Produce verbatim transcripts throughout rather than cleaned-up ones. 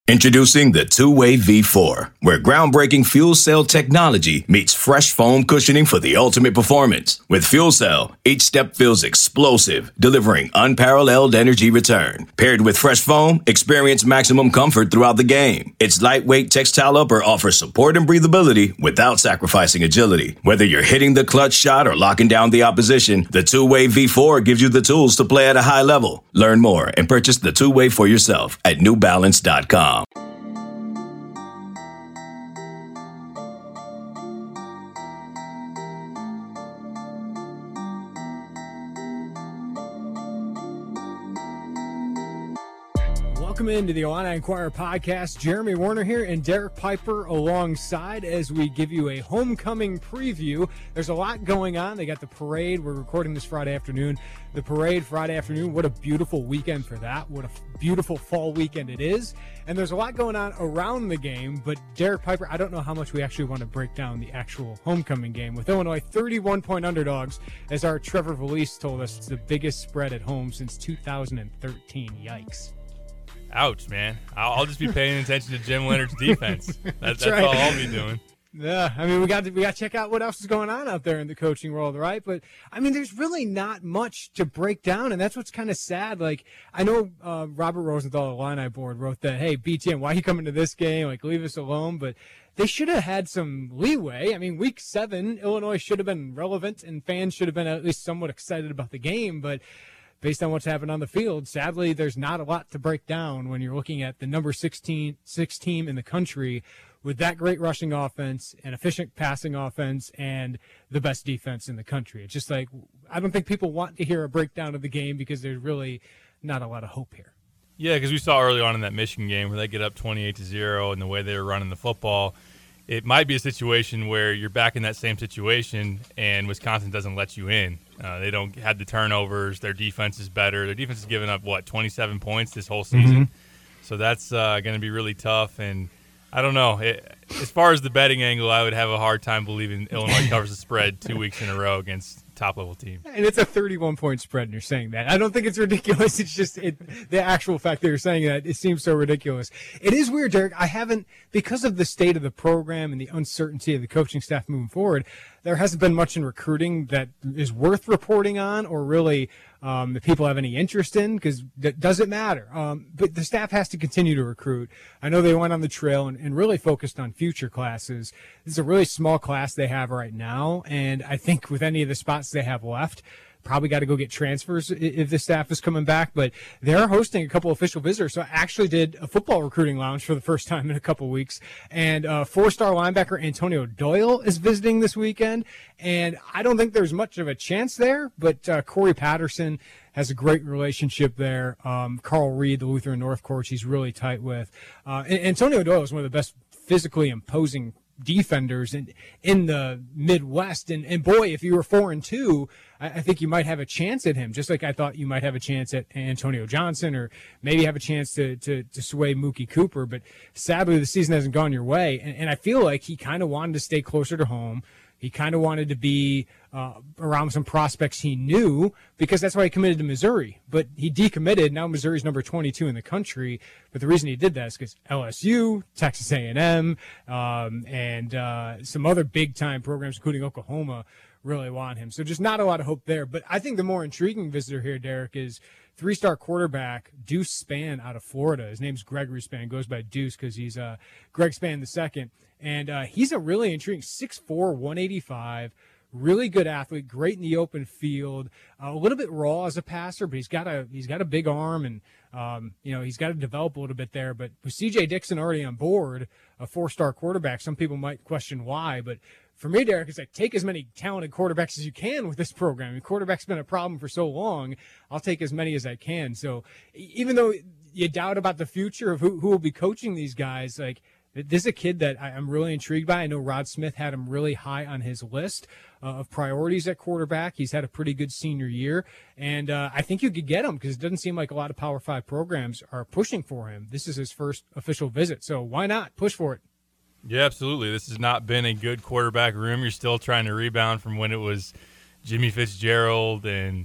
Introducing the Two-Way V four, where groundbreaking fuel cell technology meets fresh foam cushioning for the ultimate performance. With Fuel Cell, each step feels explosive, delivering unparalleled energy return. Paired with fresh foam, experience maximum comfort throughout the game. Its lightweight textile upper offers support and breathability without sacrificing agility. Whether you're hitting the clutch shot or locking down the opposition, the Two-Way V four gives you the tools to play at a high level. Learn more and purchase the Two-Way for yourself at new balance dot com. Welcome into the Illini Inquirer podcast. Jeremy Warner here and Derek Piper alongside as we give you a homecoming preview. There's a lot going on. They got the parade. We're recording this Friday afternoon. The parade Friday afternoon. What a beautiful weekend for that. What a beautiful fall weekend it is. And there's a lot going on around the game. But Derek Piper, I don't know how much we actually want to break down the actual homecoming game. With Illinois thirty-one point underdogs, as our Trevor Valise told us, it's the biggest spread at home since two thousand thirteen. Yikes. Ouch, man. I'll, I'll just be paying attention to Jim Leonard's defense. That, that's right. all I'll be doing. Yeah, I mean, we got to, we got to check out what else is going on out there in the coaching world, right? But, I mean, there's really not much to break down, and that's what's kind of sad. Like, I know uh, Robert Rosenthal, the Illini board, wrote that, hey, B T M, why are you coming to this game? Like, leave us alone. But they should have had some leeway. I mean, week seven, Illinois should have been relevant, and fans should have been at least somewhat excited about the game, but based on what's happened on the field, sadly, there's not a lot to break down when you're looking at the number sixteen, six team in the country with that great rushing offense, an efficient passing offense, and the best defense in the country. It's just like, I don't think people want to hear a breakdown of the game because there's really not a lot of hope here. Yeah, because we saw early on in that Michigan game where they get up twenty-eight to zero and the way they were running the football, it might be a situation where you're back in that same situation and Wisconsin doesn't let you in. Uh, they don't have the turnovers. Their defense is better. Their defense has given up, what, twenty-seven points this whole season? Mm-hmm. So that's uh, going to be really tough. And I don't know. It, as far as the betting angle, I would have a hard time believing Illinois covers the spread two weeks in a row against top-level team. And it's a thirty-one point spread, and you're saying that. I don't think it's ridiculous. It's just it, the actual fact that you're saying that, it seems so ridiculous. It is weird, Derek. I haven't, because of the state of the program and the uncertainty of the coaching staff moving forward, there hasn't been much in recruiting that is worth reporting on or really um, that people have any interest in, because that doesn't matter. Um, but the staff has to continue to recruit. I know they went on the trail and, and really focused on future classes. This is a really small class they have right now, and I think with any of the spots they have left, probably got to go get transfers if the staff is coming back, but they're hosting a couple official visitors. So I actually did a football recruiting lounge for the first time in a couple weeks, and uh, four-star linebacker Antonio Doyle is visiting this weekend, and I don't think there's much of a chance there, but uh, Corey Patterson has a great relationship there. Um, Carl Reed, the Lutheran North coach, he's really tight with. Uh, and Antonio Doyle is one of the best physically imposing defenders in in the Midwest, and and boy, if you were four and two, I, I think you might have a chance at him, just like I thought you might have a chance at Antonio Johnson, or maybe have a chance to to, to sway Mookie Cooper. But sadly, the season hasn't gone your way, and, and I feel like he kind of wanted to stay closer to home. He kind of wanted to be uh, around some prospects he knew, because that's why he committed to Missouri. But he decommitted. Now Missouri's number twenty-two in the country. But the reason he did that is because L S U, Texas A and M, um, and uh, some other big-time programs, including Oklahoma, really want him. So just not a lot of hope there. But I think the more intriguing visitor here, Derek, is three-star quarterback Deuce Spann out of Florida. His name's Gregory Spann. Goes by Deuce because he's uh, Greg Spann the second. And uh, he's a really intriguing six four, one eighty-five, really good athlete, great in the open field, uh, a little bit raw as a passer, but he's got a he's got a big arm, and um, you know, he's got to develop a little bit there. But with C J Dixon already on board, a four-star quarterback, some people might question why, but for me, Derek, it's like, take as many talented quarterbacks as you can with this program. I mean, quarterback's been a problem for so long. I'll take as many as I can. So even though you doubt about the future of who, who will be coaching these guys, like, this is a kid that I'm really intrigued by. I know Rod Smith had him really high on his list uh, of priorities at quarterback. He's had a pretty good senior year, and uh, I think you could get him because it doesn't seem like a lot of Power Five programs are pushing for him. This is his first official visit, so why not push for it? Yeah, absolutely. This has not been a good quarterback room. You're still trying to rebound from when it was Jimmy Fitzgerald and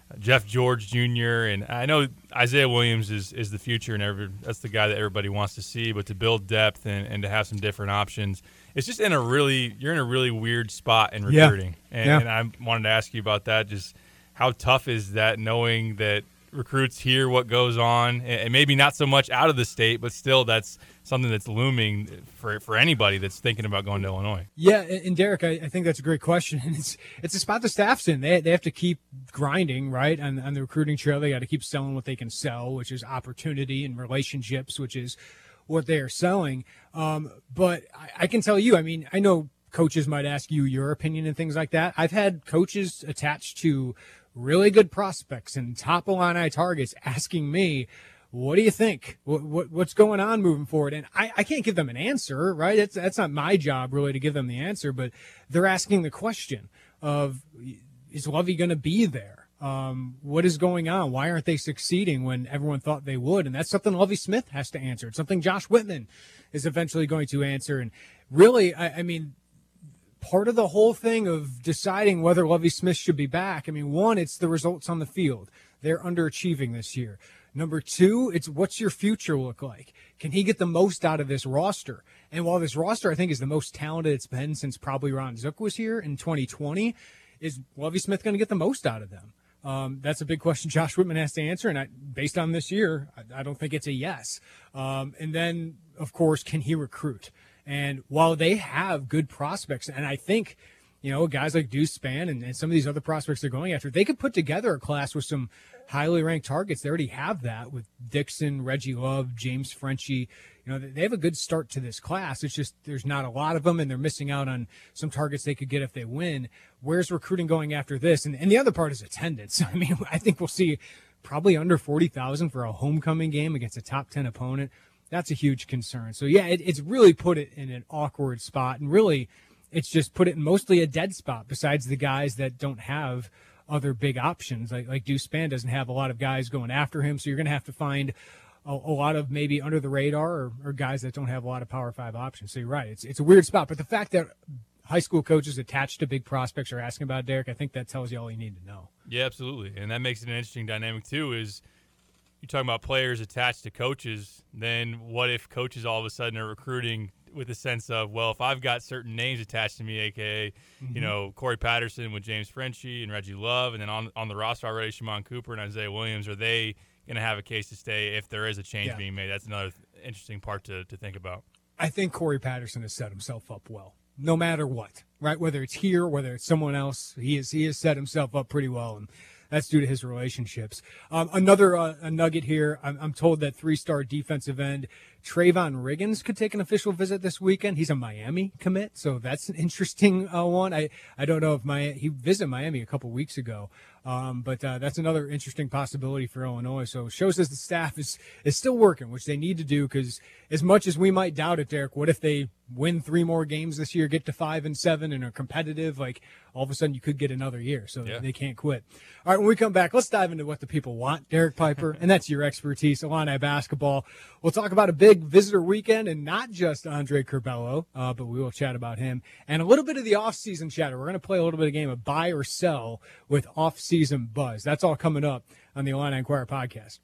Jeff George Junior And I know Isaiah Williams is, is the future, and every, that's the guy that everybody wants to see. But to build depth and, and to have some different options, it's just in a really you're in a really weird spot in recruiting. Yeah. And, yeah. and I wanted to ask you about that. Just how tough is that, knowing that recruits hear what goes on, and maybe not so much out of the state, but still that's something that's looming for for anybody that's thinking about going to Illinois. Yeah, and Derek, I, I think that's a great question. And it's it's a spot the staff's in. They they have to keep grinding, right, on, on the recruiting trail. They got to keep selling what they can sell, which is opportunity, and relationships, which is what they are selling. Um, but I, I can tell you, I mean, I know coaches might ask you your opinion and things like that. I've had coaches attached to really good prospects and top Illini targets asking me, what do you think? What, what what's going on moving forward? And I, I can't give them an answer, right? It's, that's not my job really to give them the answer, but they're asking the question of, is Lovie going to be there? Um, what is going on? Why aren't they succeeding when everyone thought they would? And that's something Lovie Smith has to answer. It's something Josh Whitman is eventually going to answer. And really, I, I mean, part of the whole thing of deciding whether Lovie Smith should be back, I mean, one, it's the results on the field. They're underachieving this year. Number two, it's what's your future look like? Can he get the most out of this roster? And while this roster, I think, is the most talented it's been since probably Ron Zook was here in twenty twenty, is Lovie Smith going to get the most out of them? Um, that's a big question Josh Whitman has to answer, and I, based on this year, I, I don't think it's a yes. Um, and then, of course, can he recruit? And while they have good prospects, and I think, you know, guys like Deuce Spann and, and some of these other prospects they're going after, they could put together a class with some highly ranked targets. They already have that with Dixon, Reggie Love, James Frenchie. You know, they have a good start to this class. It's just there's not a lot of them, and they're missing out on some targets they could get if they win. Where's recruiting going after this? And, and the other part is attendance. I mean, I think we'll see probably under forty thousand for a homecoming game against a top ten opponent. That's a huge concern. So, yeah, it, it's really put it in an awkward spot, and really it's just put it in mostly a dead spot besides the guys that don't have other big options. Like, like Deuce Spann doesn't have a lot of guys going after him, so you're going to have to find a, a lot of maybe under the radar or, or guys that don't have a lot of Power Five options. So you're right. It's, it's a weird spot. But the fact that high school coaches attached to big prospects are asking about Derek, I think that tells you all you need to know. Yeah, absolutely. And that makes it an interesting dynamic, too, is you're talking about players attached to coaches. Then what if coaches all of a sudden are recruiting with a sense of, well, if I've got certain names attached to me, a k a, mm-hmm. you know, Corey Patterson with James Frenchie and Reggie Love, and then on on the roster already, Shimon Cooper and Isaiah Williams, are they going to have a case to stay if there is a change yeah. being made? That's another interesting part to, to think about. I think Corey Patterson has set himself up well, no matter what, right? Whether it's here, whether it's someone else, he has, he has set himself up pretty well, and that's due to his relationships. Um, another uh, a nugget here, I'm, I'm told that three-star defensive end Trayvon Riggins could take an official visit this weekend. He's a Miami commit, so that's an interesting uh, one. I, I don't know if my he visited Miami a couple weeks ago, um, but uh, that's another interesting possibility for Illinois. So it shows us the staff is, is still working, which they need to do, because as much as we might doubt it, Derek, what if they win three more games this year, get to five and seven, and are competitive? Like, all of a sudden you could get another year, so yeah. they can't quit. All right, when we come back, let's dive into what the people want, Derek Piper, and that's your expertise, Illini basketball. We'll talk about a big visitor weekend, and not just Andre Curbelo, uh, but we will chat about him, and a little bit of the off-season chatter. We're going to play a little bit of game of buy or sell with off-season buzz. That's all coming up on the Illini Inquirer podcast.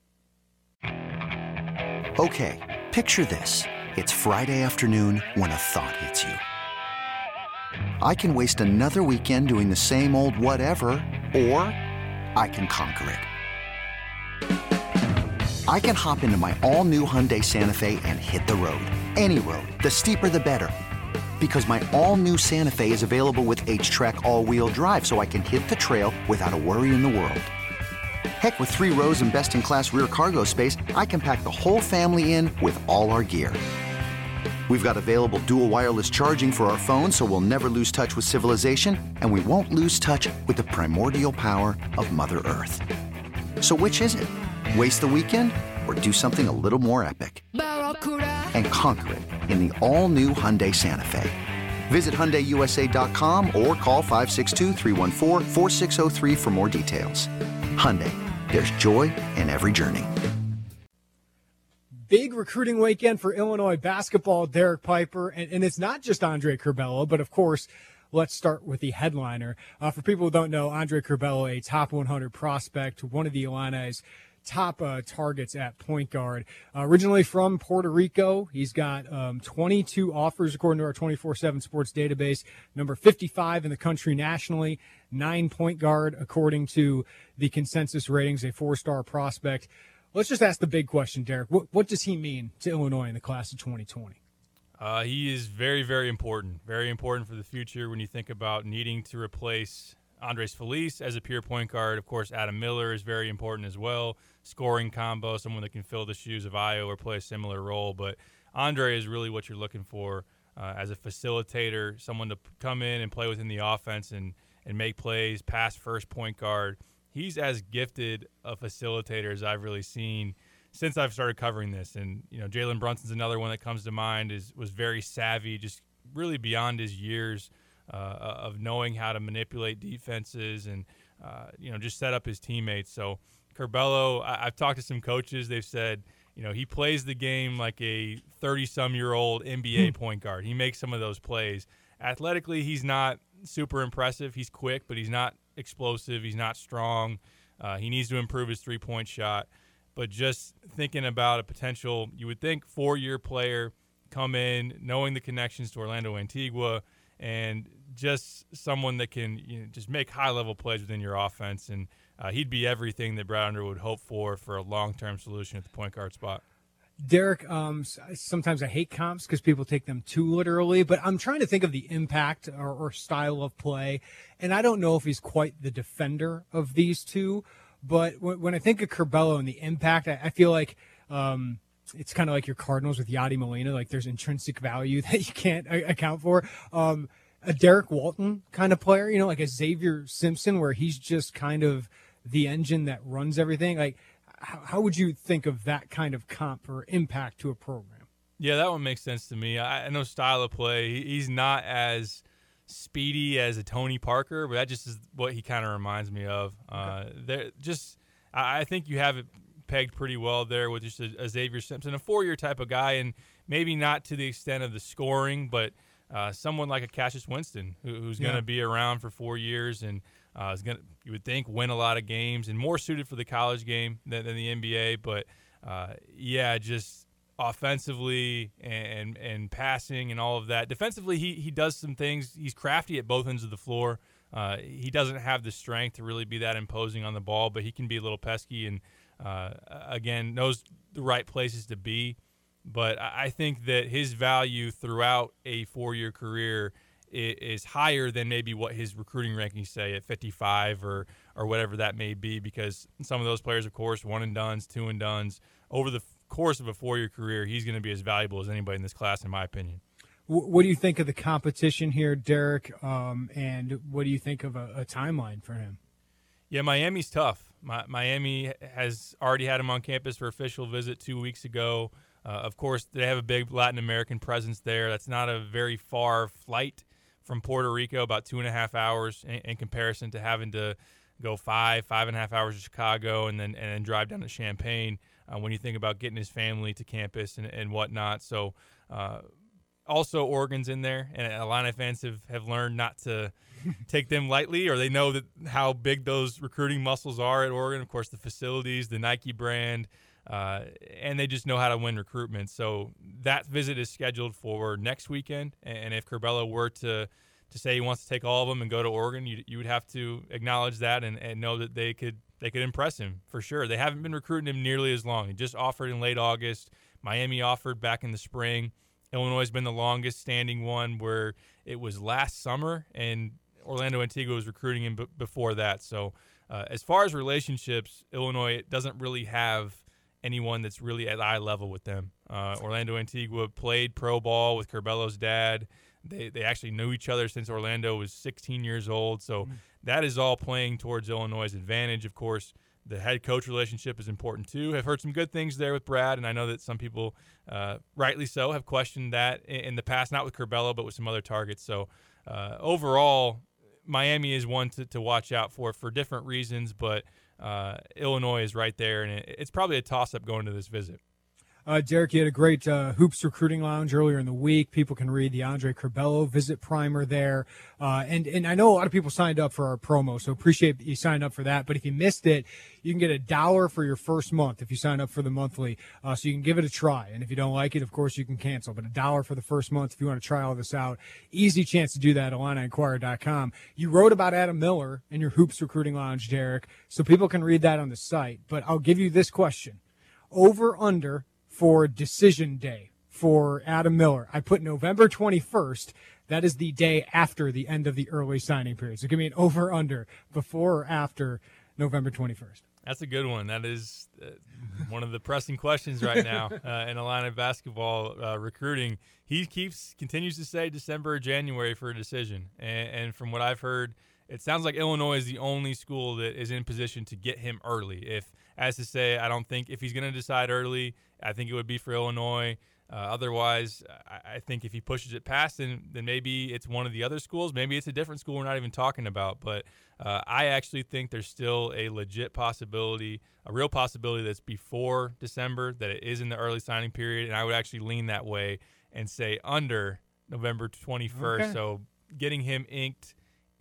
Okay, picture this. It's Friday afternoon when a thought hits you. I can waste another weekend doing the same old whatever, or I can conquer it. I can hop into my all-new Hyundai Santa Fe and hit the road. Any road. The steeper, the better. Because my all-new Santa Fe is available with H-Track all-wheel drive, so I can hit the trail without a worry in the world. Heck, with three rows and best-in-class rear cargo space, I can pack the whole family in with all our gear. We've got available dual wireless charging for our phones, so we'll never lose touch with civilization, and we won't lose touch with the primordial power of Mother Earth. So which is it? Waste the weekend or do something a little more epic? And conquer it in the all-new Hyundai Santa Fe. Visit Hyundai U S A dot com or call five six two, three one four, four six zero three for more details. Hyundai, there's joy in every journey. Big recruiting weekend for Illinois basketball, Derek Piper, and, and it's not just Andre Curbelo, but of course, let's start with the headliner. Uh, for people who don't know, Andre Curbelo, a top one hundred prospect, one of the Illini's top uh, targets at point guard. Uh, originally from Puerto Rico, he's got um, twenty-two offers according to our twenty-four seven Sports database, number fifty-five in the country nationally, nine point guard according to the consensus ratings, a four-star prospect. Let's just ask the big question, Derek. What, what does he mean to Illinois in the class of twenty twenty? Uh, he is very, very important. Very important for the future when you think about needing to replace Andres Feliz as a pure point guard. Of course, Adam Miller is very important as well. Scoring combo, someone that can fill the shoes of Ayo or play a similar role. But Andre is really what you're looking for uh, as a facilitator, someone to p- come in and play within the offense and, and make plays, pass first point guard. He's as gifted a facilitator as I've really seen since I've started covering this. And, you know, Jalen Brunson's another one that comes to mind, is was very savvy, just really beyond his years uh, of knowing how to manipulate defenses and, uh, you know, just set up his teammates. So Curbelo, I- I've talked to some coaches. They've said, you know, he plays the game like a thirty-some-year-old N B A point guard. He makes some of those plays. Athletically, he's not super impressive. He's quick, but he's not explosive. He's not strong. Uh, he needs to improve his three-point shot. But just thinking about a potential, you would think, four-year player come in, knowing the connections to Orlando Antigua, and just someone that can, you know, just make high-level plays within your offense. And uh, he'd be everything that Brad Underwood would hope for for a long-term solution at the point guard spot. Derek, um, sometimes I hate comps because people take them too literally, but I'm trying to think of the impact or, or style of play, and I don't know if he's quite the defender of these two, but when, when I think of Curbelo and the impact, I, I feel like um, it's kind of like your Cardinals with Yadi Molina, like there's intrinsic value that you can't a- account for. Um, a Derek Walton kind of player, you know, like a Xavier Simpson, where he's just kind of the engine that runs everything. Like, How, how would you think of that kind of comp or impact to a program? Yeah, that one makes sense to me. I, I know style of play. He, he's not as speedy as a Tony Parker, but that just is what he kind of reminds me of. Uh, there, just I, I think you have it pegged pretty well there with just a, a Xavier Simpson, a four-year type of guy, and maybe not to the extent of the scoring, but uh, someone like a Cassius Winston who, who's going to Yeah. be around for four years and Uh, is gonna, you would think, win a lot of games and more suited for the college game than, than the N B A. But uh, yeah, just offensively and and passing and all of that. Defensively, he he does some things. He's crafty at both ends of the floor. Uh, he doesn't have the strength to really be that imposing on the ball, but he can be a little pesky and uh, again knows the right places to be. But I I think that his value throughout a four-year career is higher than maybe what his recruiting rankings say at fifty-five or or whatever that may be, because some of those players, of course, one and dones, two and dones, over the course of a four-year career, he's going to be as valuable as anybody in this class, in my opinion. What do you think of the competition here, Derek? Um, and what do you think of a, a timeline for him? Yeah, Miami's tough. My, Miami has already had him on campus for official visit two weeks ago. Uh, of course, they have a big Latin American presence there. That's not a very far flight from Puerto Rico, about two and a half hours in, in comparison to having to go five, five and a half hours to Chicago and then and then drive down to Champaign uh, when you think about getting his family to campus and, and whatnot. So uh, also Oregon's in there, and Illini fans have, have learned not to take them lightly, or they know that how big those recruiting muscles are at Oregon. Of course, the facilities, the Nike brand, Uh, and they just know how to win recruitment. So that visit is scheduled for next weekend. And if Curbelo were to to say he wants to take all of them and go to Oregon, you you would have to acknowledge that and, and know that they could they could impress him for sure. They haven't been recruiting him nearly as long. He just offered in late August. Miami offered back in the spring. Illinois has been the longest standing one, where it was last summer, and Orlando Antigua was recruiting him b- before that. So uh, as far as relationships, Illinois doesn't really have anyone that's really at eye level with them. Uh, Orlando Antigua played pro ball with Curbelo's dad. They they actually knew each other since Orlando was sixteen years old. So mm-hmm. that is all playing towards Illinois' advantage. Of course, the head coach relationship is important too. I've heard some good things there with Brad, and I know that some people, uh, rightly so, have questioned that in, in the past, not with Curbelo, but with some other targets. So uh, overall, Miami is one to, to watch out for for different reasons, but uh, Illinois is right there, and it, it's probably a toss-up going to this visit. Uh, Derek, you had a great uh, Hoops Recruiting Lounge earlier in the week. People can read the Andre Curbelo visit primer there. Uh, and, and I know a lot of people signed up for our promo, so appreciate you signed up for that. But if you missed it, you can get a dollar for your first month if you sign up for the monthly. Uh, so you can give it a try. And if you don't like it, of course, you can cancel. But a dollar for the first month if you want to try all this out. Easy chance to do that at Illini Inquirer dot com. You wrote about Adam Miller in your Hoops Recruiting Lounge, Derek, so people can read that on the site. But I'll give you this question. Over, under, for decision day for Adam Miller. I put November twenty-first. That is the day after the end of the early signing period. So give me an over under before or after November twenty-first. That's a good one. That is uh, one of the pressing questions right now uh, in Illini basketball uh, recruiting. He keeps continues to say December or January for a decision. And, and from what I've heard, it sounds like Illinois is the only school that is in position to get him early. If, as to say, I don't think if he's going to decide early, I think it would be for Illinois. Uh, otherwise, I, I think if he pushes it past, then, then maybe it's one of the other schools. Maybe it's a different school we're not even talking about. But uh, I actually think there's still a legit possibility, a real possibility that's before December, that it is in the early signing period. And I would actually lean that way and say under November twenty-first. Okay. So getting him inked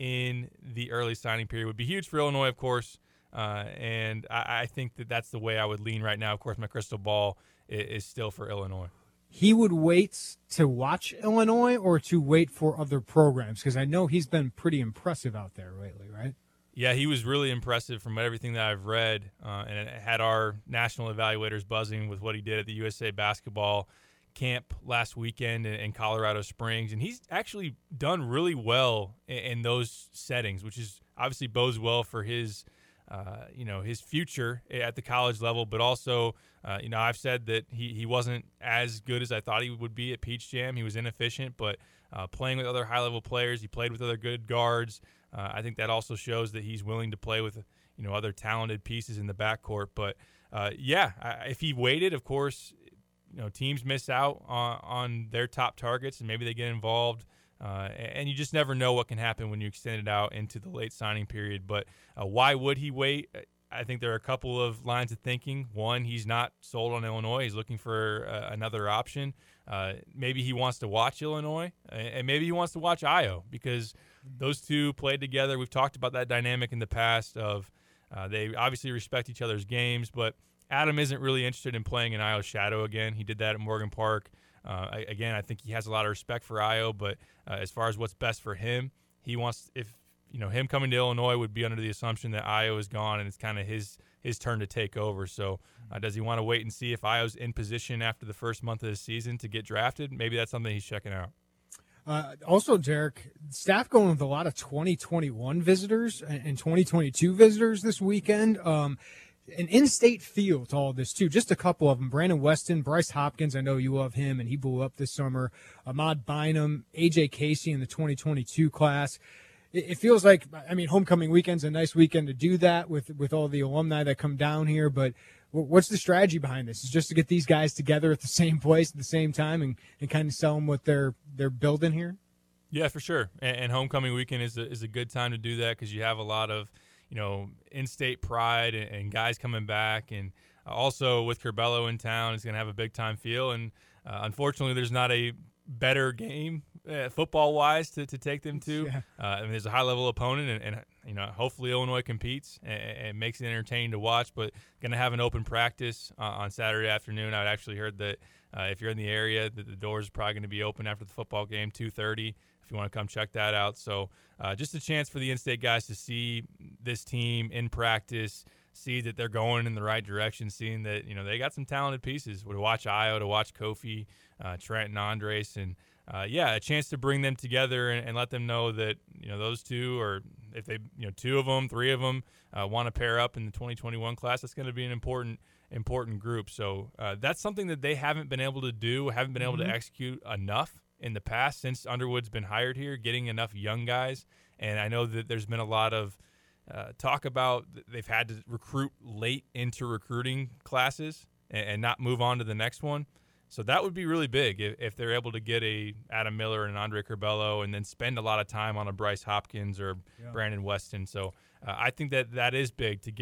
in the early signing period would be huge for Illinois, of course. Uh, and I, I think that that's the way I would lean right now. Of course, my crystal ball is, is still for Illinois. He would wait to watch Illinois or to wait for other programs? Because I know he's been pretty impressive out there lately, right? Yeah, he was really impressive from everything that I've read, uh, and it had our national evaluators buzzing with what he did at the U S A Basketball camp last weekend in, in Colorado Springs. And he's actually done really well in, in those settings, which is obviously bodes well for his – Uh, you know, his future at the college level, but also, uh, you know, I've said that he, he wasn't as good as I thought he would be at Peach Jam. He was inefficient, but uh, playing with other high-level players, he played with other good guards. Uh, I think that also shows that he's willing to play with, you know, other talented pieces in the backcourt. But, uh, yeah, I, if he waited, of course, you know, teams miss out on, on their top targets, and maybe they get involved. Uh, and you just never know what can happen when you extend it out into the late signing period. But uh, why would he wait? I think there are a couple of lines of thinking. One, he's not sold on Illinois. He's looking for uh, another option. Uh, maybe he wants to watch Illinois, and maybe he wants to watch Ayo, because those two played together. We've talked about that dynamic in the past of uh, they obviously respect each other's games, but Adam isn't really interested in playing in Ayo's shadow again. He did that at Morgan Park. Uh, again, I think he has a lot of respect for Ayo, but uh, as far as what's best for him, he wants, if you know, him coming to Illinois would be under the assumption that Ayo is gone and it's kind of his his turn to take over. So uh, does he want to wait and see if Ayo's in position after the first month of the season to get drafted? Maybe that's something he's checking out. Uh, also, Derek, staff going with a lot of twenty twenty-one visitors and twenty twenty-two visitors this weekend. Um, An in-state feel to all this, too. Just a couple of them. Brandon Weston, Bryce Hopkins, I know you love him, and he blew up this summer. Ahmad Bynum, A J Casey in the twenty twenty-two class. It, it feels like, I mean, homecoming weekend's a nice weekend to do that with, with all the alumni that come down here, but what's the strategy behind this? Is just to get these guys together at the same place at the same time and, and kind of sell them what they're they're building here? Yeah, for sure. And, and homecoming weekend is a, is a good time to do that because you have a lot of, you know, in-state pride and, and guys coming back. And also with Curbelo in town, it's going to have a big-time feel. And uh, unfortunately, there's not a better game uh, football-wise to, to take them to. Yeah. Uh, I mean, there's a high-level opponent, and, and you know, hopefully Illinois competes and, and makes it entertaining to watch. But going to have an open practice uh, on Saturday afternoon. I actually heard that uh, if you're in the area, that the doors are probably going to be open after the football game, two thirty. If you want to come check that out. So uh, just a chance for the in-state guys to see this team in practice, see that they're going in the right direction, seeing that, you know, they got some talented pieces. To watch Ayo, to watch Kofi, uh, Trent, and Andres. And, uh, yeah, a chance to bring them together and, and let them know that, you know, those two, or if they, you know, two of them, three of them uh, want to pair up in the twenty twenty-one class, that's going to be an important important group. So uh, that's something that they haven't been able to do, haven't been able mm-hmm. to execute enough in the past since Underwood's been hired here, getting enough young guys. And I know that there's been a lot of uh, talk about they've had to recruit late into recruiting classes and, and not move on to the next one. So that would be really big if, if they're able to get a Adam Miller and Andre Curbelo and then spend a lot of time on a Bryce Hopkins or yeah. Brandon Weston. So uh, I think that that is big to get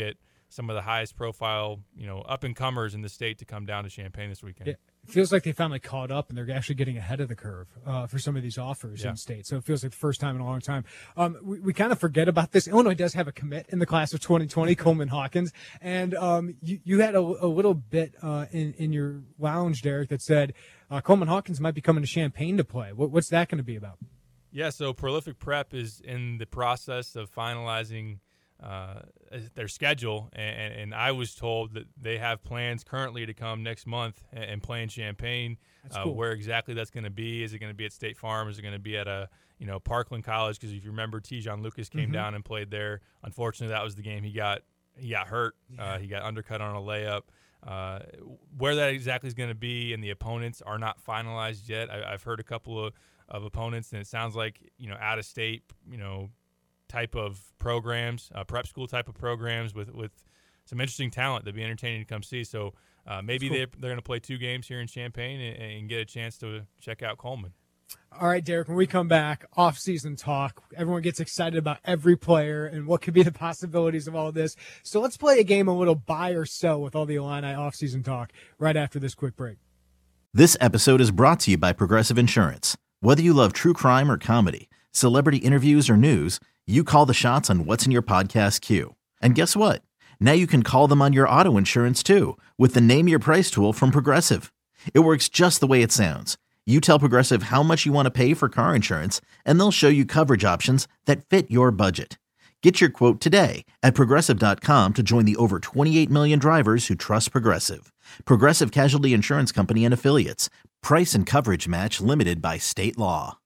some of the highest profile, you know, up and comers in the state to come down to Champaign this weekend. Yeah. It feels like they finally caught up and they're actually getting ahead of the curve uh, for some of these offers yeah. in state. So it feels like the first time in a long time. Um, we, we kind of forget about this. Illinois does have a commit in the class of twenty twenty, Coleman Hawkins. And um, you, you had a, a little bit uh, in, in your lounge, Derek, that said uh, Coleman Hawkins might be coming to Champaign to play. What, what's that going to be about? Yeah, so Prolific Prep is in the process of finalizing uh, their schedule, and, and I was told that they have plans currently to come next month and, and play in Champaign. That's uh, cool. Where exactly that's going to be? Is it going to be at State Farm? Is it going to be at a you know Parkland College? Because if you remember, Tijon Lucas came mm-hmm. down and played there. Unfortunately, that was the game he got he got hurt. Yeah. Uh, he got undercut on a layup. Uh, where that exactly is going to be and the opponents are not finalized yet. I, I've heard a couple of, of opponents, and it sounds like you know out of state, you know. type of programs, uh, prep school type of programs with, with some interesting talent that'd be entertaining to come see. So uh, maybe cool. they're, they're going to play two games here in Champaign and, and get a chance to check out Coleman. All right, Derek, when we come back, off-season talk. Everyone gets excited about every player and what could be the possibilities of all this. So let's play a game, a little buy or sell with all the Illini off-season talk right after this quick break. This episode is brought to you by Progressive Insurance. Whether you love true crime or comedy, celebrity interviews or news, you call the shots on what's in your podcast queue. And guess what? Now you can call them on your auto insurance too with the Name Your Price tool from Progressive. It works just the way it sounds. You tell Progressive how much you want to pay for car insurance, and they'll show you coverage options that fit your budget. Get your quote today at Progressive dot com to join the over twenty-eight million drivers who trust Progressive. Progressive Casualty Insurance Company and Affiliates. Price and coverage match limited by state law.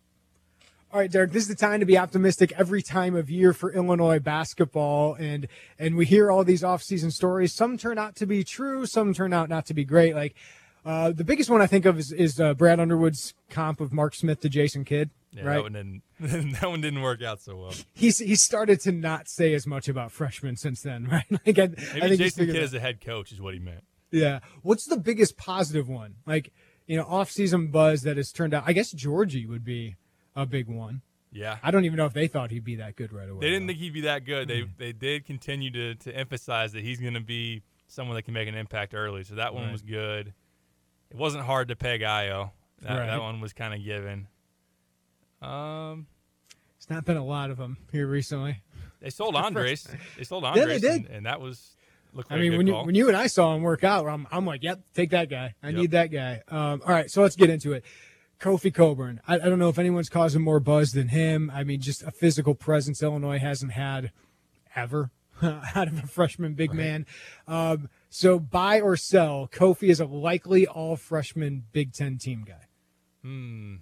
All right, Derek, this is the time to be optimistic every time of year for Illinois basketball. And and we hear all these off-season stories. Some turn out to be true. Some turn out not to be great. Like uh, the biggest one I think of is, is uh, Brad Underwood's comp of Mark Smith to Jason Kidd. Yeah, right? that one didn't, that one didn't work out so well. He's he started to not say as much about freshmen since then, right? Like I, Maybe I think Jason Kidd that. as a head coach is what he meant. Yeah. What's the biggest positive one? Like, you know, off-season buzz that has turned out. I guess Georgie would be a big one. Yeah. I don't even know if they thought he'd be that good right away. They didn't though. think he'd be that good. Mm. They they did continue to, to emphasize that he's going to be someone that can make an impact early. So that one right. was good. It wasn't hard to peg Io. That, right. that one was kind of given. Um, It's not been a lot of them here recently. They sold Andres. They sold Andres. Yeah, they did. And, and that was looked I like mean, a good when you, call. when you and I saw him work out, I'm, I'm like, yep, take that guy. I Yep. need that guy. Um, all right, so let's get into it. Kofi Coburn. I, I don't know if anyone's causing more buzz than him. I mean, just a physical presence Illinois hasn't had ever out of a freshman big right. man. Um, so buy or sell, Kofi is a likely all-freshman Big Ten team guy. Hmm.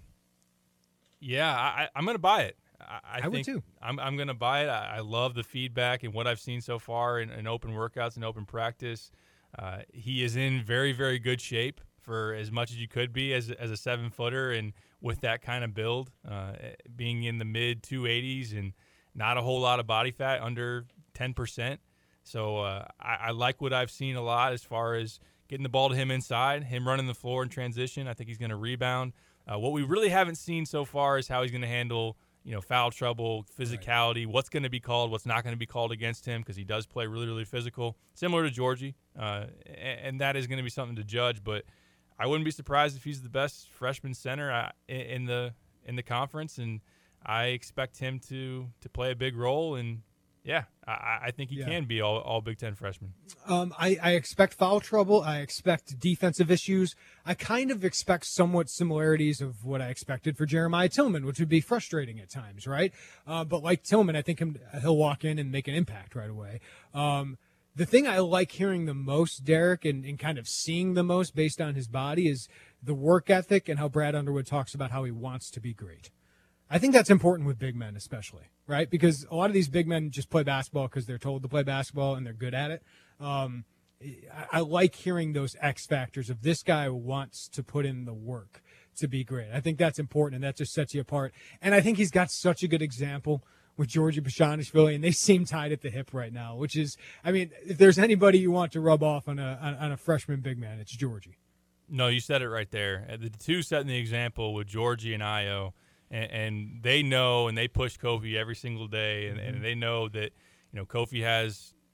Yeah, I, I'm going to buy it. I, I, I think would too. I'm, I'm going to buy it. I, I love the feedback and what I've seen so far in, in open workouts and open practice. Uh, he is in very, very good shape for as much as you could be as, as a seven-footer and with that kind of build, uh, being in the mid two eighties and not a whole lot of body fat, under ten percent. So uh, I, I like what I've seen a lot as far as getting the ball to him inside, him running the floor in transition. I think he's going to rebound. Uh, what we really haven't seen so far is how he's going to handle, you know, foul trouble, physicality, right. what's going to be called, what's not going to be called against him, because he does play really, really physical, similar to Georgie, uh, and, and that is going to be something to judge. But I wouldn't be surprised if he's the best freshman center uh, in the in the conference, and I expect him to to play a big role. And yeah, I, I think he yeah. can be all, all Big Ten freshman. Um, I, I expect foul trouble. I expect defensive issues. I kind of expect somewhat similarities of what I expected for Jeremiah Tillman, which would be frustrating at times, right? Uh, but like Tillman, I think him, he'll walk in and make an impact right away. Um, the thing I like hearing the most, Derek, and, and kind of seeing the most based on his body is the work ethic and how Brad Underwood talks about how he wants to be great. I think that's important with big men especially, right? Because a lot of these big men just play basketball because they're told to play basketball and they're good at it. Um, I, I like hearing those X factors of this guy wants to put in the work to be great. I think that's important, and that just sets you apart. And I think he's got such a good example with Georgie Bezhanishvili, and they seem tied at the hip right now, which is, I mean, if there's anybody you want to rub off on a on, on a freshman big man, it's Georgie. No, you said it right there. The two setting the example with Georgie and Io. And, and they know, and they push Kofi every single day, and, mm-hmm. and they know that, you know, Kofi has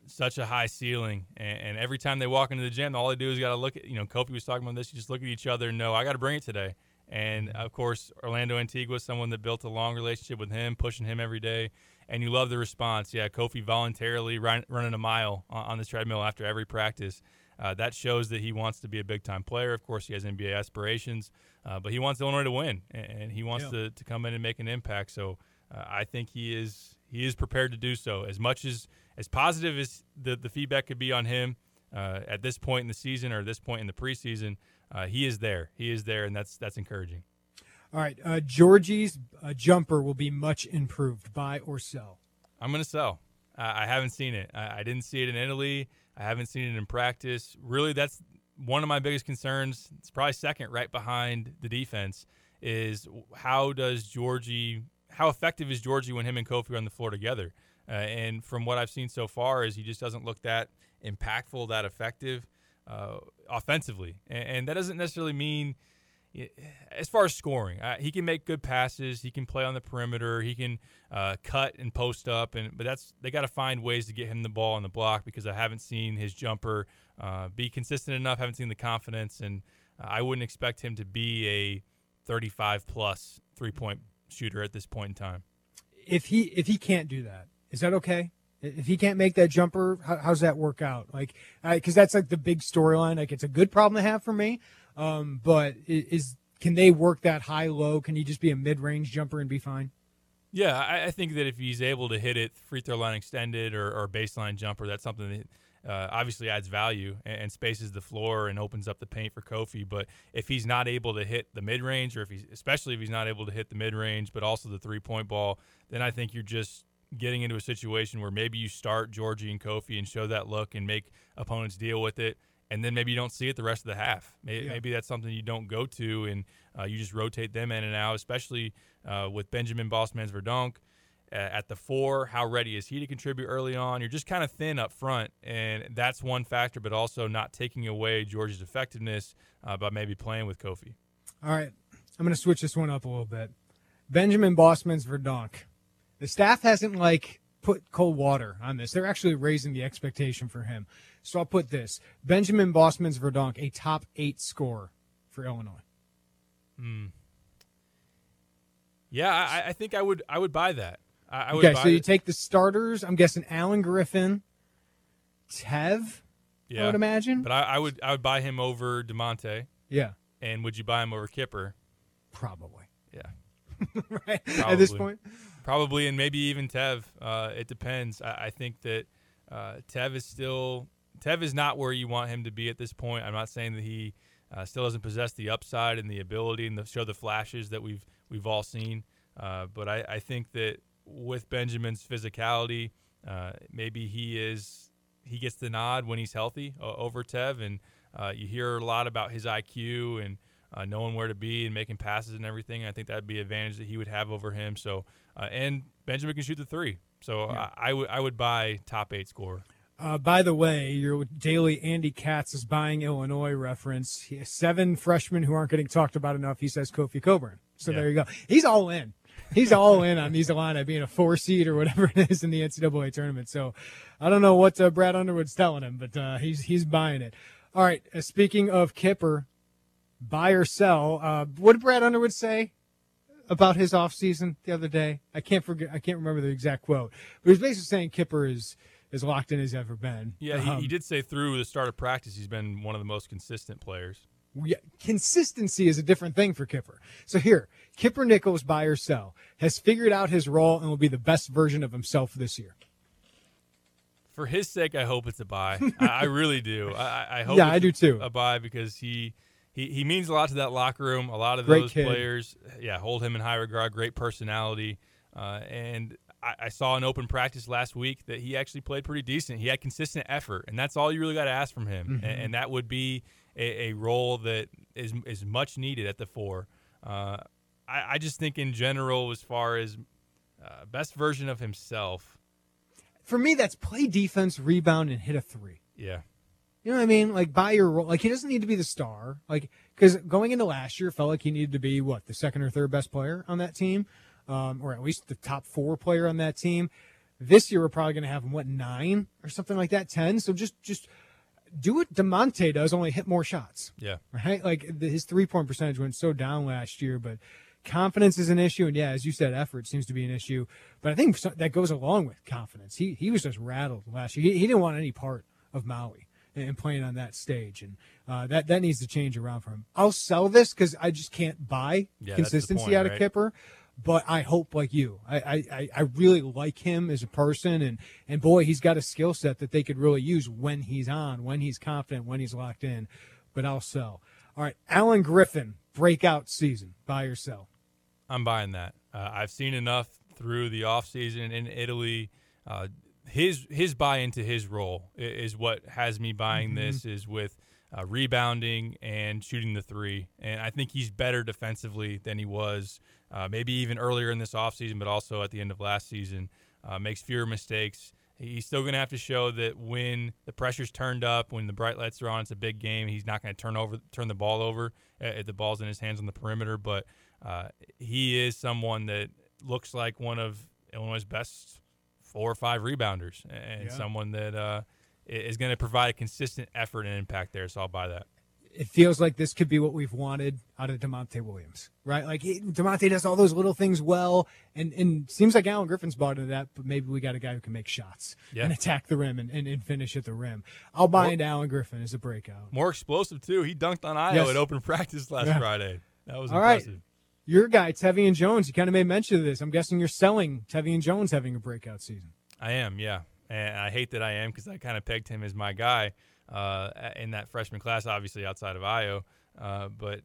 such a high ceiling, and, and every time they walk into the gym, all they do is got to look at, you know, Kofi was talking about this, you just look at each other and know, I got to bring it today. And, of course, Orlando Antigua, someone that built a long relationship with him, pushing him every day, and you love the response. Yeah, Kofi voluntarily run, running a mile on, on the treadmill after every practice. Uh, that shows that he wants to be a big-time player. Of course, he has N B A aspirations, uh, but he wants Illinois to win, and, and he wants yeah. to, to come in and make an impact. So uh, I think he is he is prepared to do so. As much as as positive as the, the feedback could be on him uh, at this point in the season or this point in the preseason, uh, he is there. He is there, and that's that's encouraging. All right, uh, Giorgi's uh, jumper will be much improved. Buy or sell? I'm going to sell. Uh, I haven't seen it. I, I didn't see it in Italy. I haven't seen it in practice. Really, that's one of my biggest concerns. It's probably second right behind the defense is how does Giorgi – how effective is Giorgi when him and Kofi are on the floor together? Uh, and from what I've seen so far is he just doesn't look that impactful, that effective uh, offensively. And, and that doesn't necessarily mean – as far as scoring, uh, he can make good passes. He can play on the perimeter. He can uh, cut and post up. And but that's they got to find ways to get him the ball on the block because I haven't seen his jumper uh, be consistent enough. Haven't seen the confidence, and uh, I wouldn't expect him to be a thirty-five plus three point shooter at this point in time. If he if he can't do that, is that okay? If he can't make that jumper, how, how's that work out? Like, because that's like the big storyline. Like, it's a good problem to have for me. Um, but is can they work that high low? Can he just be a mid range jumper and be fine? Yeah, I, I think that if he's able to hit it free throw line extended or, or baseline jumper, that's something that uh, obviously adds value and, and spaces the floor and opens up the paint for Kofi. But if he's not able to hit the mid range, or if he's especially if he's not able to hit the mid range, but also the three point ball, then I think you're just getting into a situation where maybe you start Giorgi and Kofi and show that look and make opponents deal with it. And then maybe you don't see it the rest of the half. Maybe, yeah. maybe that's something you don't go to, and uh, you just rotate them in and out, especially uh, with Benjamin Bosmans-Verdonk uh, at the four. How ready is he to contribute early on? You're just kind of thin up front, and that's one factor, but also not taking away Giorgi's effectiveness uh, by maybe playing with Kofi. All right. I'm going to switch this one up a little bit. Benjamin Bosmans-Verdonk. The staff hasn't, like, put cold water on this. They're actually raising the expectation for him. So I'll put this. Benjamin Bosmans-Verdonk, a top eight scorer for Illinois. Hmm. Yeah, I, I think I would I would buy that. I, I okay, would buy so you it. take the starters. I'm guessing Alan Griffin, Tev, yeah, I would imagine. But I, I would I would buy him over DeMonte. Yeah. And would you buy him over Kipper? Probably. Yeah. Right, Probably. at this point? Probably, and maybe even Tev. Uh, it depends. I, I think that uh, Tev is still – Tev is not where you want him to be at this point. I'm not saying that he uh, still doesn't possess the upside and the ability and the, show the flashes that we've we've all seen. Uh, but I, I think that with Benjamin's physicality, uh, maybe he is he gets the nod when he's healthy uh, over Tev. And uh, you hear a lot about his I Q and – Uh, knowing where to be and making passes and everything. I think that would be an advantage that he would have over him. So, uh, and Benjamin can shoot the three. So yeah. I, I would I would buy top eight scorer. Uh, by the way, your daily Andy Katz is buying Illinois reference. He has seven freshmen who aren't getting talked about enough. He says Kofi Coburn. So yeah. There you go. He's all in. He's all in on these Illini being a four seed or whatever it is in the N C double A tournament. So I don't know what uh, Brad Underwood's telling him, but uh, he's he's buying it. All right. Uh, speaking of Kipper. Buy or sell. Uh, what did Brad Underwood say about his offseason the other day? I can't forget. I can't remember the exact quote. But he was basically saying Kipper is as locked in as he's ever been. Yeah, um, he, he did say through the start of practice he's been one of the most consistent players. Yeah, consistency is a different thing for Kipper. So here, Kipper Nichols, buy or sell, has figured out his role and will be the best version of himself this year. For his sake, I hope it's a buy. I, I really do. I, I hope. Yeah, it's I do too. A buy because he. He he means a lot to that locker room. A lot of great those kid. players, yeah, hold him in high regard. Great personality, uh, and I, I saw in open practice last week that he actually played pretty decent. He had consistent effort, and that's all you really got to ask from him. Mm-hmm. And, and that would be a, a role that is is much needed at the four. Uh, I, I just think in general, as far as uh, best version of himself, for me, that's play defense, rebound, and hit a three. Yeah. You know what I mean? Like, buy your role. Like, he doesn't need to be the star. Like, because going into last year, felt like he needed to be, what, the second or third best player on that team, um, or at least the top four player on that team. This year we're probably going to have him, what, nine or something like that, ten? So just just do what DeMonte does, only hit more shots. Yeah. Right? Like the, his three-point percentage went so down last year, but confidence is an issue. And, yeah, as you said, effort seems to be an issue. But I think that goes along with confidence. He he was just rattled last year. He, he didn't want any part of Maui and playing on that stage. And uh, that, that needs to change around for him. I'll sell this because I just can't buy yeah, consistency point, out of right? Kipper. But I hope, like you, I, I, I really like him as a person. And, and, boy, he's got a skill set that they could really use when he's on, when he's confident, when he's locked in. But I'll sell. All right, Alan Griffin, breakout season, buy or sell? I'm buying that. Uh, I've seen enough through the offseason in Italy. Uh, his his buy into his role is what has me buying mm-hmm. this, is with uh, rebounding and shooting the three. And I think he's better defensively than he was uh, maybe even earlier in this offseason, but also at the end of last season. Uh, makes fewer mistakes. He's still going to have to show that when the pressure's turned up, when the bright lights are on, it's a big game. He's not going to turn over, turn the ball over if the ball's in his hands on the perimeter. But uh, he is someone that looks like one of Illinois' best four or five rebounders, and yeah. someone that uh, is going to provide a consistent effort and impact there. So I'll buy that. It feels like this could be what we've wanted out of DeMonte Williams, right? Like he, DeMonte does all those little things well, and and seems like Alan Griffin's bought into that, but maybe we got a guy who can make shots yeah. and attack the rim and, and, and finish at the rim. I'll buy more, into Alan Griffin as a breakout. More explosive, too. He dunked on Io yes. at open practice last yeah. Friday. That was all impressive. Right. Your guy, Tevian Jones, you kind of made mention of this. I'm guessing you're selling Tevian Jones having a breakout season. I am, yeah. And I hate that I am because I kind of pegged him as my guy uh, in that freshman class, obviously outside of Io. Uh, but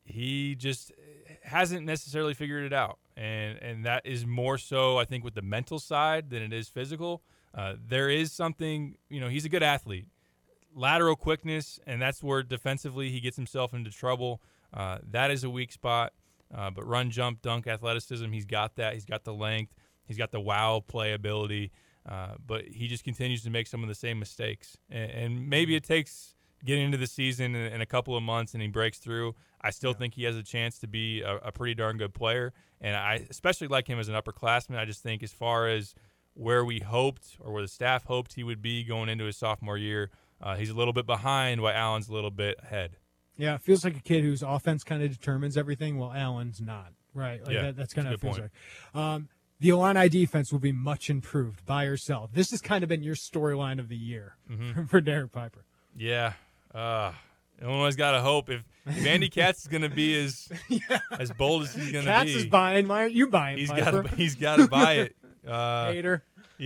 he just hasn't necessarily figured it out. And and that is more so, I think, with the mental side than it is physical. Uh, there is something, you know, he's a good athlete. Lateral quickness, and that's where defensively he gets himself into trouble. Uh, that is a weak spot. Uh, but run, jump, dunk, athleticism, he's got that. He's got the length. He's got the wow play ability. Uh, but he just continues to make some of the same mistakes. And, and maybe it takes getting into the season in, in a couple of months and he breaks through. I still yeah. think he has a chance to be a, a pretty darn good player. And I especially like him as an upperclassman. I just think as far as where we hoped or where the staff hoped he would be going into his sophomore year, uh, he's a little bit behind while Allen's a little bit ahead. Yeah, it feels like a kid whose offense kind of determines everything while Allen's not, right? Like yeah, that, that's kind of what it feels point. like. Um, the Illini defense will be much improved, buy or sell. This has kind of been your storyline of the year mm-hmm. for Derek Piper. Yeah. Uh, Illinois got to hope. If, if Andy Katz is going to be as yeah. as bold as he's going to be. Katz is buying. Why aren't you buying, he's Piper? Gotta, he's got to buy it. Uh, Hater. Yeah.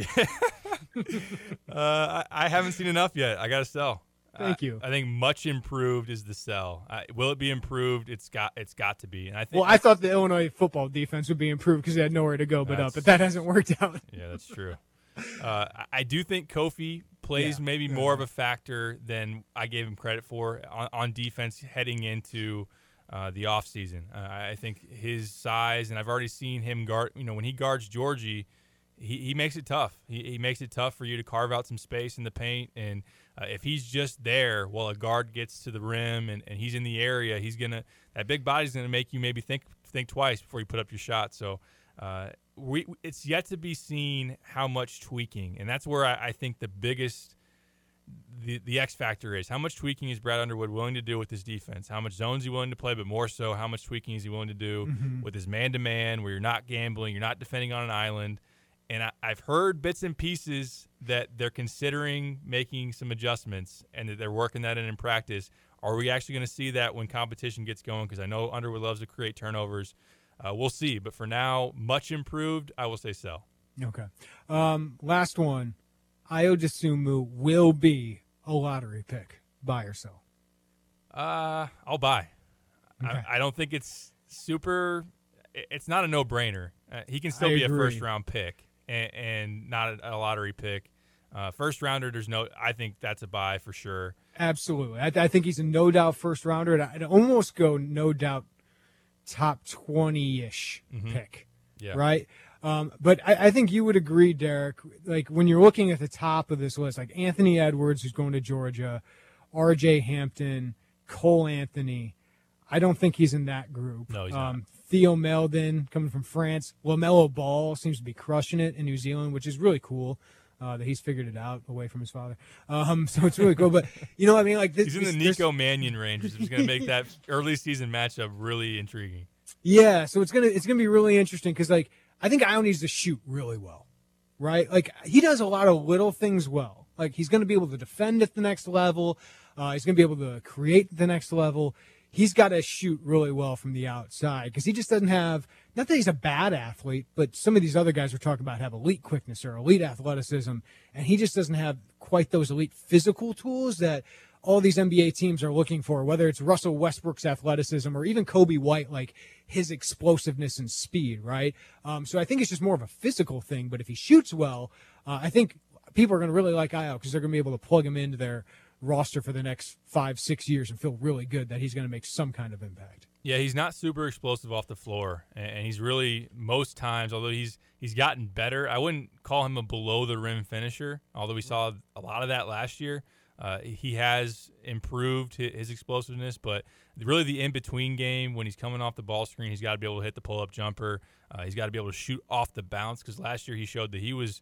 uh, I, I haven't seen enough yet. I got to sell. Thank you. I, I think much improved is the sell. Uh, will it be improved? It's got it's got to be. And I think. Well, I thought the Illinois football defense would be improved because they had nowhere to go but up, but that hasn't worked out. Yeah, that's true. Uh, I do think Kofi plays yeah. maybe more of a factor than I gave him credit for on, on defense heading into uh, the offseason. Uh, I think his size, and I've already seen him guard. You know, when he guards Georgie, he, he makes it tough. He, he makes it tough for you to carve out some space in the paint. And uh, if he's just there while a guard gets to the rim and, and he's in the area, he's gonna that big body's gonna make you maybe think think twice before you put up your shot. So. Uh, we it's yet to be seen how much tweaking, and that's where I, I think the biggest the the X factor is. How much tweaking is Brad Underwood willing to do with his defense? How much zones is he willing to play, but more so, how much tweaking is he willing to do mm-hmm. with his man-to-man, where you're not gambling, you're not defending on an island. And I, I've heard bits and pieces that they're considering making some adjustments and that they're working that in in practice. Are we actually going to see that when competition gets going? Because I know Underwood loves to create turnovers. Uh, we'll see, but for now, much improved. I will say sell. Okay. Um, last one. Io DeSumo will be a lottery pick. Buy or sell? Uh, I'll buy. Okay. I, I don't think it's super. It's not a no-brainer. Uh, he can still I be agree. a first-round pick and, and not a, a lottery pick. Uh, first rounder, there's no. I think that's a buy for sure. Absolutely. I, I think he's a no doubt first rounder. And I'd almost go no doubt. Top twenty-ish mm-hmm. pick, yeah. right? Um, but I, I think you would agree, Derek, like when you're looking at the top of this list, like Anthony Edwards, who's going to Georgia, R J Hampton, Cole Anthony, I don't think he's in that group. No, he's um, not. Theo Meldon, coming from France. LaMelo Ball seems to be crushing it in New Zealand, which is really cool. Uh, that he's figured it out away from his father. Um, so it's really cool. But, you know what I mean? Like this, He's in the this, Nico Mannion range, which is going to make that early season matchup really intriguing. Yeah, so it's gonna it's gonna be really interesting because like I think Io needs to shoot really well, right? Like he does a lot of little things well. Like he's gonna be able to defend at the next level. Uh, he's gonna be able to create at the next level. He's got to shoot really well from the outside because he just doesn't have, not that he's a bad athlete, but some of these other guys we're talking about have elite quickness or elite athleticism, and he just doesn't have quite those elite physical tools that all these N B A teams are looking for, whether it's Russell Westbrook's athleticism or even Kobe White, like his explosiveness and speed, right? Um, so I think it's just more of a physical thing, but if he shoots well, uh, I think people are going to really like Io because they're going to be able to plug him into their roster for the next five, six years and feel really good that he's going to make some kind of impact. Yeah, he's not super explosive off the floor, and he's really most times, although he's he's gotten better, I wouldn't call him a below the rim finisher. Although we saw a lot of that last year, uh, he has improved his explosiveness. But really, the in between game when he's coming off the ball screen, he's got to be able to hit the pull up jumper. Uh, he's got to be able to shoot off the bounce because last year he showed that he was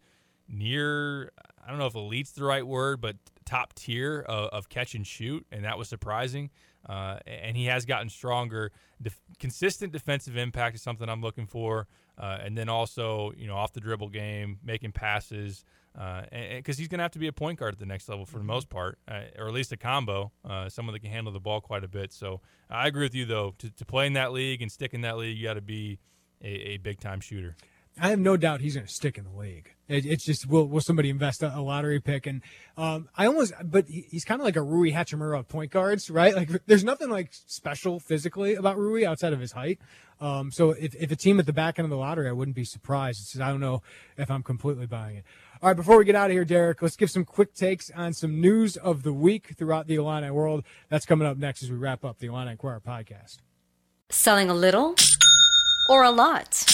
near, I don't know if elite's the right word, but top tier of, of catch and shoot, and that was surprising. Uh, and he has gotten stronger. Def- consistent defensive impact is something I'm looking for, uh, and then also, you know, off the dribble game, making passes, because uh, he's going to have to be a point guard at the next level for the most part, uh, or at least a combo, uh, someone that can handle the ball quite a bit. So I agree with you, though. To, to play in that league and stick in that league, you got to be a, a big-time shooter. I have no doubt he's going to stick in the league. It, it's just, will will somebody invest a, a lottery pick? And um, I almost, but he, he's kind of like a Rui Hachimura of point guards, right? Like, there's nothing like special physically about Rui outside of his height. Um, so if, if a team at the back end of the lottery, I wouldn't be surprised. It's just, I don't know if I'm completely buying it. All right, before we get out of here, Derek, let's give some quick takes on some news of the week throughout the Illini world. That's coming up next as we wrap up the Illini Inquirer podcast. Selling a little or a lot?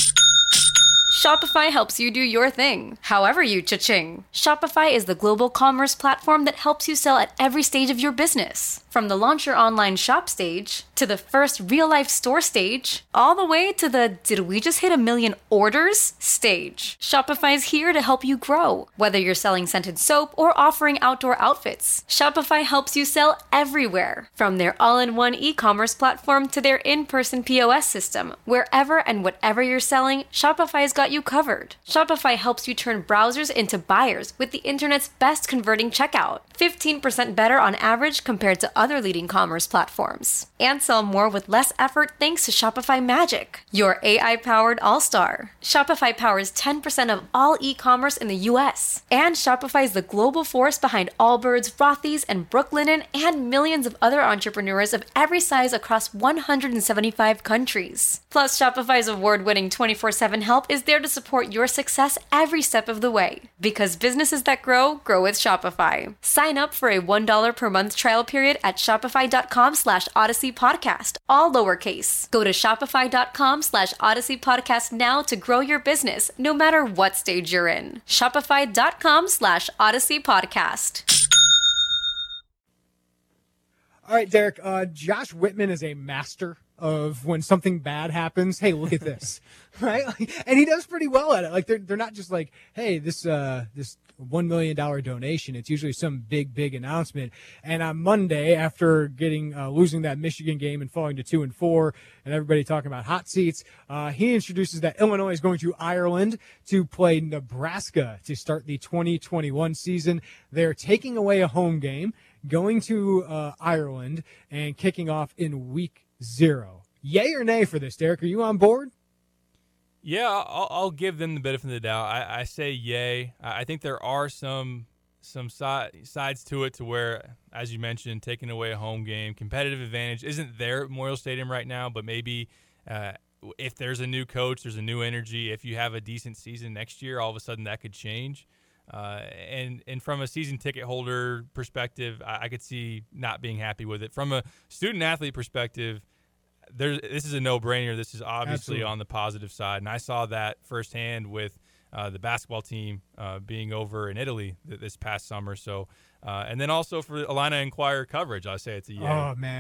Shopify helps you do your thing, however you cha-ching. Shopify is the global commerce platform that helps you sell at every stage of your business. From the launch your online shop stage, to the first real-life store stage, all the way to the did we just hit a million orders stage. Shopify is here to help you grow. Whether you're selling scented soap or offering outdoor outfits, Shopify helps you sell everywhere. From their all-in-one e-commerce platform to their in-person P O S system, wherever and whatever you're selling, Shopify's got you covered. Shopify helps you turn browsers into buyers with the internet's best converting checkout. fifteen percent better on average compared to other leading commerce platforms. And sell more with less effort thanks to Shopify Magic, your A I-powered all-star. Shopify powers ten percent of all e-commerce in the U S. And Shopify is the global force behind Allbirds, Rothy's, and Brooklinen, and millions of other entrepreneurs of every size across one hundred seventy-five countries. Plus, Shopify's award-winning twenty-four seven help is there to support your success every step of the way. Because businesses that grow, grow with Shopify. Sign up for a one dollar per month trial period at shopify.com slash Odyssey Podcast, all lowercase. Go to shopify.com slash Odyssey Podcast now to grow your business, no matter what stage you're in. Shopify.com slash Odyssey Podcast. All right, Derek, uh, Josh Whitman is a master of when something bad happens. Hey, look at this, right? Like, and he does pretty well at it. Like they're they're not just like, hey, this uh this one million dollar donation. It's usually some big big announcement. And on Monday, after getting uh, losing that Michigan game and falling to two and four, and everybody talking about hot seats, uh, he introduces that Illinois is going to Ireland to play Nebraska to start the twenty twenty-one season. They're taking away a home game, going to uh, Ireland, and kicking off in week zero. Yay or nay for this, Derek? Are you on board? Yeah, I'll, I'll give them the benefit of the doubt. I, I say yay. I think there are some some si- sides to it to where, as you mentioned, taking away a home game, competitive advantage isn't there at Memorial Stadium right now, but maybe uh, if there's a new coach, there's a new energy. If you have a decent season next year, all of a sudden that could change. Uh, and and from a season ticket holder perspective, I, I could see not being happy with it. From a student athlete perspective, there's this is a no-brainer. This is obviously Absolutely. on the positive side, and I saw that firsthand with uh, the basketball team uh, being over in Italy th- this past summer. So, uh, and then also for Illini Inquirer coverage, I say it's a yay. Oh man,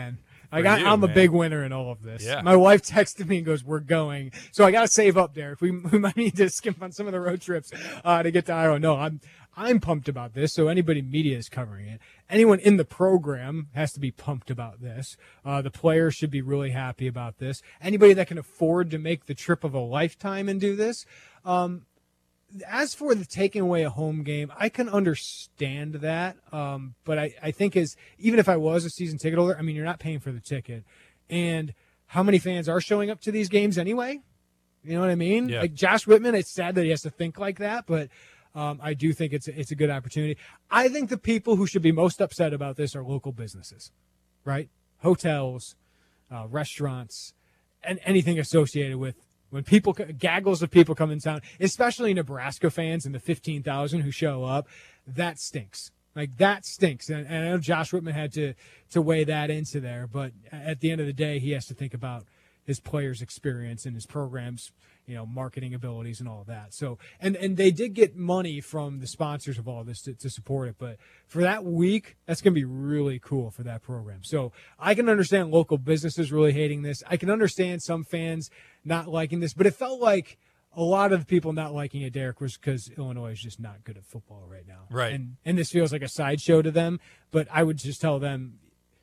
Like For I, you, I'm a man. big winner in all of this. Yeah. My wife texted me and goes, "We're going." So I got to save up, Derek. We we might need to skip on some of the road trips uh, to get to Iowa. No, I'm I'm pumped about this. So anybody media is covering it. Anyone in the program has to be pumped about this. Uh, the players should be really happy about this. Anybody that can afford to make the trip of a lifetime and do this. Um, As for the taking away a home game, I can understand that. Um, but I, I think as even if I was a season ticket holder, I mean, you're not paying for the ticket. And how many fans are showing up to these games anyway? You know what I mean? Yeah. Like Josh Whitman, it's sad that he has to think like that, but um, I do think it's a, it's a good opportunity. I think the people who should be most upset about this are local businesses, right? Hotels, uh, restaurants, and anything associated with when people, gaggles of people come in town, especially Nebraska fans and the fifteen thousand who show up, that stinks. Like, that stinks. And, and I know Josh Whitman had to, to weigh that into there, but at the end of the day, he has to think about his players' experience and his program's, you know, marketing abilities and all of that. So, and, and they did get money from the sponsors of all this to, to support it. But for that week, that's going to be really cool for that program. So I can understand local businesses really hating this. I can understand some fans not liking this, but it felt like a lot of the people not liking it, Derek, was because Illinois is just not good at football right now. Right. And, and this feels like a sideshow to them, but I would just tell them,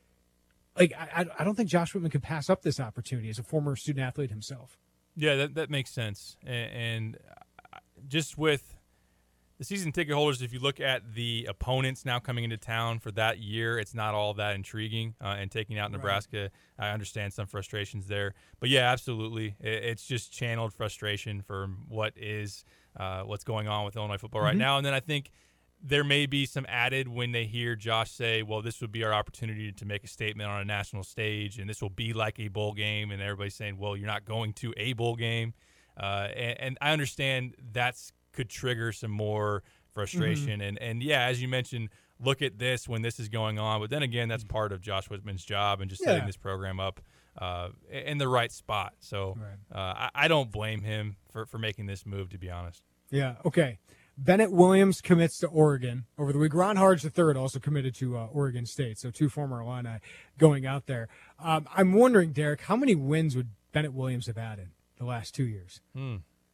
like, I, I don't think Josh Whitman could pass up this opportunity as a former student athlete himself. Yeah, that that makes sense. And, and just with the season ticket holders, if you look at the opponents now coming into town for that year, it's not all that intriguing. Uh, and taking out Nebraska, right. I understand some frustrations there. But, yeah, absolutely. It, it's just channeled frustration for what is uh, what's going on with Illinois football right Mm-hmm. now. And then I think there may be some added when they hear Josh say, well, this would be our opportunity to make a statement on a national stage, and this will be like a bowl game, and everybody's saying, well, you're not going to a bowl game. Uh, and, and I understand that's could trigger some more frustration. Mm-hmm. And, and, yeah, as you mentioned, look at this when this is going on. But then again, that's part of Josh Whitman's job and just yeah. setting this program up uh, in the right spot. So right. uh, I, I don't blame him for, for making this move, to be honest. Yeah, okay. Bennett Williams commits to Oregon over the week. Ron Harge the third also committed to uh, Oregon State, so two former Illini going out there. Um, I'm wondering, Derek, how many wins would Bennett Williams have added the last two years? Hmm.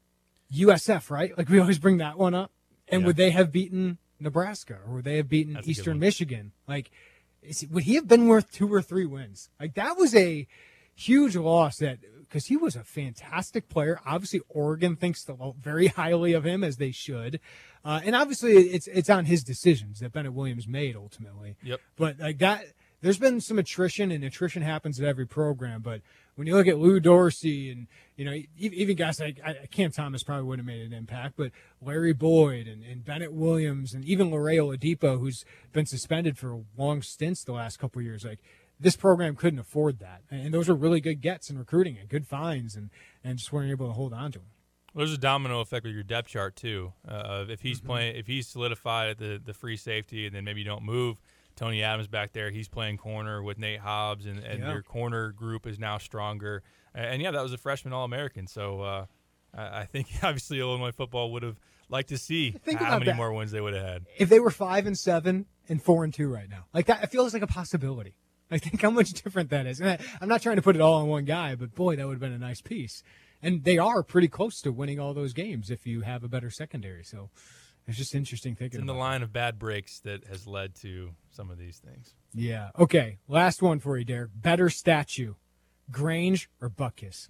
U S F, right? Like, we always bring that one up. And yeah. would they have beaten Nebraska, or would they have beaten That's Eastern Michigan? Like, is, would he have been worth two or three wins? Like, that was a huge loss that – because he was a fantastic player. Obviously, Oregon thinks the, very highly of him, as they should. Uh, and obviously, it's it's on his decisions that Bennett Williams made ultimately. Yep. But like that, there's been some attrition, and attrition happens at every program. But when you look at Lou Dorsey and, you know, even guys like I, Cam Thomas probably wouldn't have made an impact, but Larry Boyd and, and Bennett Williams and even Lareo Oladipo, who's been suspended for long stints the last couple of years, like, this program couldn't afford that. And those are really good gets in recruiting and good finds, and, and just weren't able to hold on to them. Well, there's a domino effect with your depth chart, too. Uh, if he's Mm-hmm. playing, if he's solidified at the, the free safety and then maybe you don't move, Tony Adams back there, he's playing corner with Nate Hobbs, and, and Yeah. your corner group is now stronger. And, and, yeah, that was a freshman All-American. So uh, I, I think, obviously, Illinois football would have liked to see Think how about many that. more wins they would have had. If they were five and seven and four and two right now, like that, it feels like a possibility. I think how much different that is. And I, I'm not trying to put it all on one guy, but boy, that would have been a nice piece. And they are pretty close to winning all those games if you have a better secondary. So it's just interesting thinking It's in the about line of bad breaks that has led to some of these things. that. Yeah. Okay. Last one for you, Derek. Better statue, Grange or Butkus?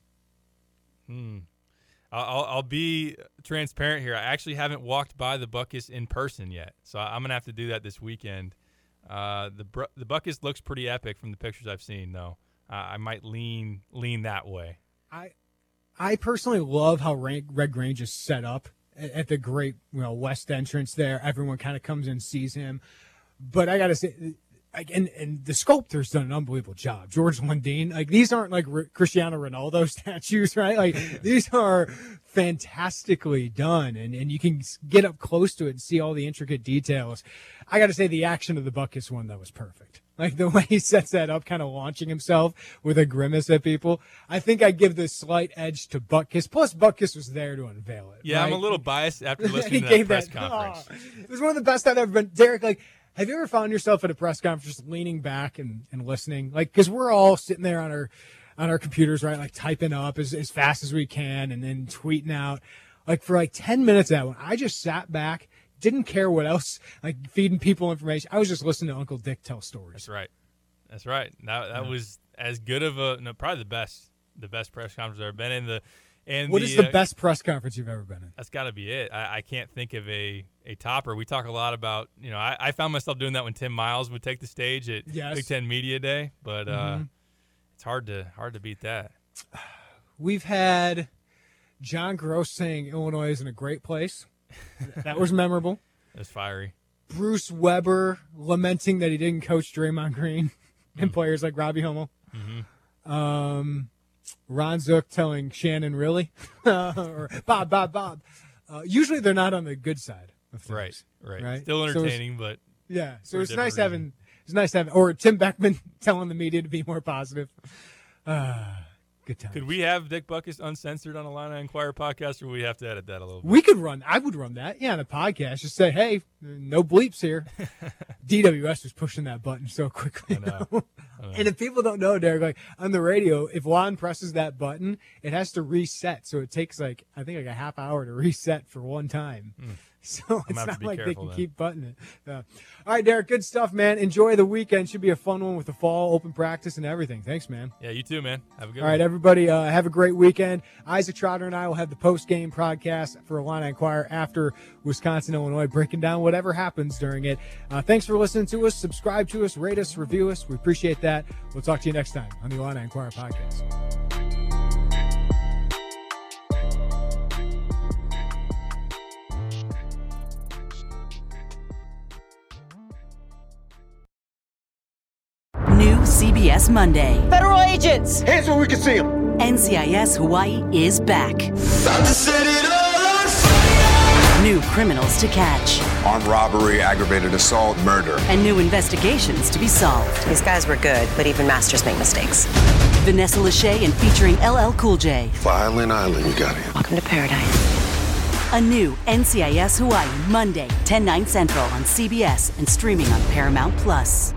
Hmm. I'll, I'll be transparent here. I actually haven't walked by the Butkus in person yet, so I'm going to have to do that this weekend. Uh, the the Butkus looks pretty epic from the pictures I've seen, though. Uh, I might lean lean that way. I I personally love how Red Grange is set up at, at the great, you know, west entrance there. Everyone kind of comes in and sees him. But I got to say, like, and, and the sculptor's done an unbelievable job. George Lundeen, like, these aren't like R- Cristiano Ronaldo statues, right? Like, these are fantastically done, and, and you can get up close to it and see all the intricate details. I got to say, the action of the Butkus one, that was perfect. Like, the way he sets that up, kind of launching himself with a grimace at people. I think I'd give the slight edge to Butkus. Plus, Butkus was there to unveil it. Yeah, right? I'm a little biased after he listening to gave that press that, conference. oh, it was one of the best I've ever been. Derek, like, Have you ever found yourself at a press conference just leaning back and, and listening? Like, because we're all sitting there on our on our computers, right? Like typing up as, as fast as we can and then tweeting out. Like for like ten minutes of that one, I just sat back, didn't care what else, like feeding people information. I was just listening to Uncle Dick tell stories. That's right. That's right. That that yeah. was as good of a no, probably the best the best press conference I've ever been in. The and what the, is the uh, best press conference you've ever been in? That's got to be it. I, I can't think of a, a topper. We talk a lot about, you know, I, I found myself doing that when Tim Miles would take the stage at yes. Big Ten Media Day, but mm-hmm. uh, it's hard to hard to beat that. We've had John Gross saying Illinois is in a great place. That was memorable. It was fiery. Bruce Weber lamenting that he didn't coach Draymond Green and mm-hmm. players like Robbie Hummel. Mm-hmm. Um, Ron Zook telling Shannon, really? or Bob, Bob, Bob. Uh, usually they're not on the good side of things. Right, right. right? Still entertaining, so but yeah. So it's nice reason. having it's nice having or Tim Beckman telling the media to be more positive. Uh, good times. Could we have Dick Butkus uncensored on a Illini Inquirer podcast, or would we have to edit that a little bit? We could run. I would run that. Yeah, on a podcast. Just say, hey, no bleeps here. D W S was pushing that button so quickly. I know. I know. And if people don't know, Derek, like on the radio, if Juan presses that button, it has to reset. So it takes like I think like a half hour to reset for one time. Mm. So it's not like they can then. keep buttoning it. Uh, all right, Derek, good stuff, man. Enjoy the weekend. Should be a fun one with the fall open practice and everything. Thanks, man. Yeah, you too, man. Have a good All one. right, everybody, uh, have a great weekend. Isaac Trotter and I will have the post-game podcast for Illini Inquirer after Wisconsin, Illinois, breaking down whatever happens during it. Uh, thanks for listening to us. Subscribe to us, rate us, review us. We appreciate that. We'll talk to you next time on the Illini Inquirer podcast. New C B S Monday. Federal agents! Hands where we can see them! N C I S Hawaii is back. About to set it on fire! New criminals to catch. Armed robbery, aggravated assault, murder. And new investigations to be solved. These guys were good, but even masters make mistakes. Vanessa Lachey and featuring L L Cool J. Violent Island, you got it. Welcome to paradise. A new N C I S Hawaii Monday, ten, nine Central on C B S and streaming on Paramount Plus.